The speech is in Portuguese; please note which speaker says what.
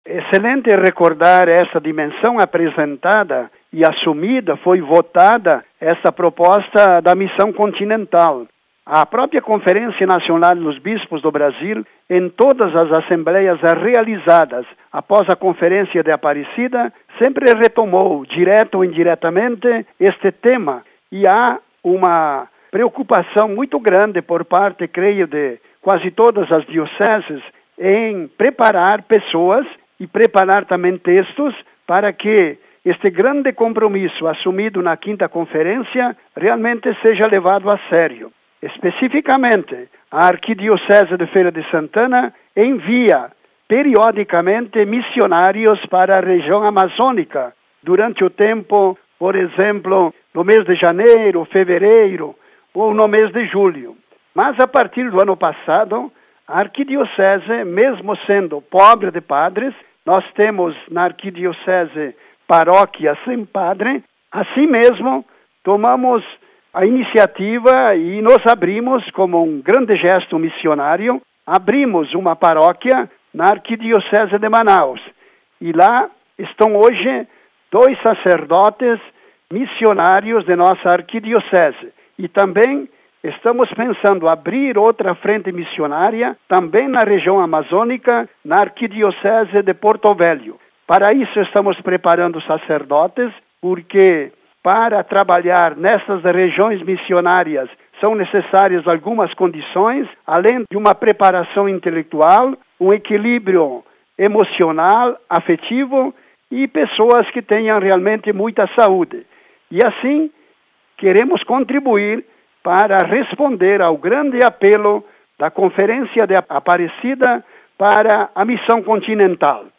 Speaker 1: excelente recordar essa dimensão apresentada e assumida, foi votada essa proposta da missão continental. A própria Conferência Nacional dos Bispos do Brasil, em todas as assembleias realizadas após a Conferência de Aparecida, sempre retomou, direto ou indiretamente, este tema. E há uma preocupação muito grande por parte, creio, de quase todas as dioceses em preparar pessoas e preparar também textos para que este grande compromisso assumido na Quinta Conferência realmente seja levado a sério. Especificamente, a Arquidiocese de Feira de Santana envia periodicamente missionários para a região amazônica durante o tempo, por exemplo, no mês de janeiro, fevereiro ou no mês de julho. Mas a partir do ano passado, a Arquidiocese, mesmo sendo pobre de padres, nós temos na Arquidiocese paróquia sem padre, assim mesmo tomamos a iniciativa e nos abrimos como um grande gesto missionário, abrimos uma paróquia na Arquidiocese de Manaus. E lá estão hoje 2 sacerdotes missionários de nossa Arquidiocese. E também estamos pensando abrir outra frente missionária, também na região amazônica, na Arquidiocese de Porto Velho. Para isso estamos preparando sacerdotes, porque para trabalhar nessas regiões missionárias são necessárias algumas condições, além de uma preparação intelectual, um equilíbrio emocional, afetivo e pessoas que tenham realmente muita saúde. E assim, queremos contribuir para responder ao grande apelo da Conferência de Aparecida para a missão continental.